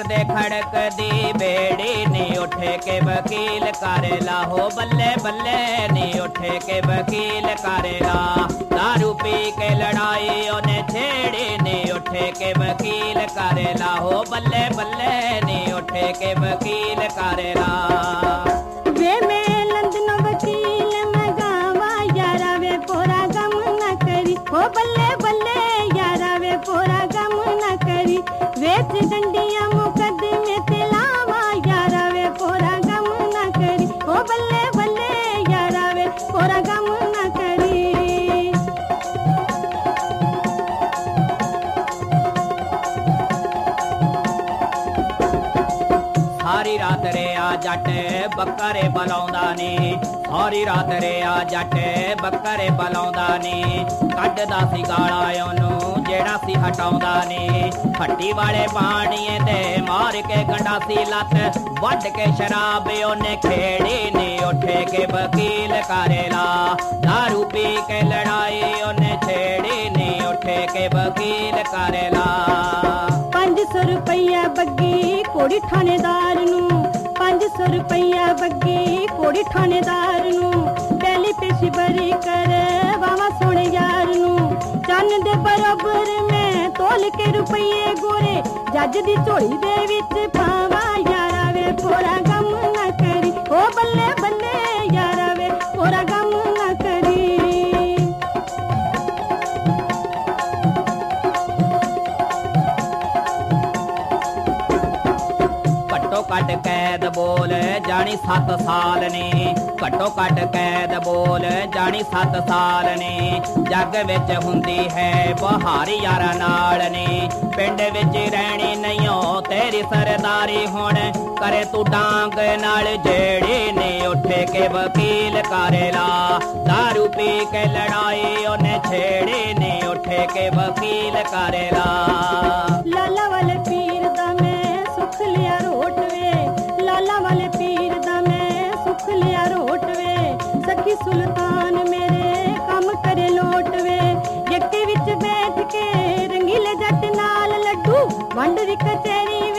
दे खड़क दी बेड़ी नी उठे के वकील करेला हो बल्ले बल्ले नी उठे के वकील करेला। दारू पी के लड़ाई उन्हें छेड़ी नी उठे के वकील करेला हो बल्ले बल्ले नी उठे के वकील करेला। वे मैं लंदन वकील मैं गावा यारा वे पोरा गम न करी हो बल्ले बल्ले यारा वे पोरा गम न करी। वेच डंडिया मुकदमे ते लावा यारा वे पोरा गम न करी हो बल्ले बल्ले यारा वे पोरा गम न करी। सारी रात रे आ जट बकरे बलाउंदा नी सारी रात रे आ जट बकरे बलाउंदा नी। कड्डदा सी गाला ओनू जेड़ा सी हटाउंदा नी। हट्टी वाले पाणीए दे मार के गंडासी लत वड के शराब ओने खेड़ी नी उठे के वकील करेला। दारू पी के लड़ाई ओने छेड़ी नी उठे के वकील करेला। 500 रुपया बग्गी कोड़ी थानेदार नू 500 रुपया बग्गी कोड़ी थानेदार नू। पहली पेशी बरी कर बावा सोने यार नू। चन्न दे बराबर में तोल के रुपये गोरे जज दी झोली दे विच पावा यारा वे पोरा गम न करी ओ बल्ले बल्ले यारा वे पोरा गम न करी। घट्टो घट कैद बोल जानी 7 साल ने। घट्टो घट कैद बोल जानी 7 साल ने। जग विच हुंदी है बहार यारा नाल ने। पिंड विच रहनी नहीं तेरी सरदारी हुण करे तू डांग नाल जेड़ी ने उठे के वकील करेला। दारू पी के लड़ाई उन्हें छेड़ी ने उठे के वकील करेला। लाला वाले पीर दा मैं सुख लिया रोट वे लाला वाले पीर दा मैं सुख लिया रोट वे। सखी सुल्तान मेरे कम करे लोट वे। यक्के विच बैठ के रंगीले जट नाल लड्डू वंड दी कचहरी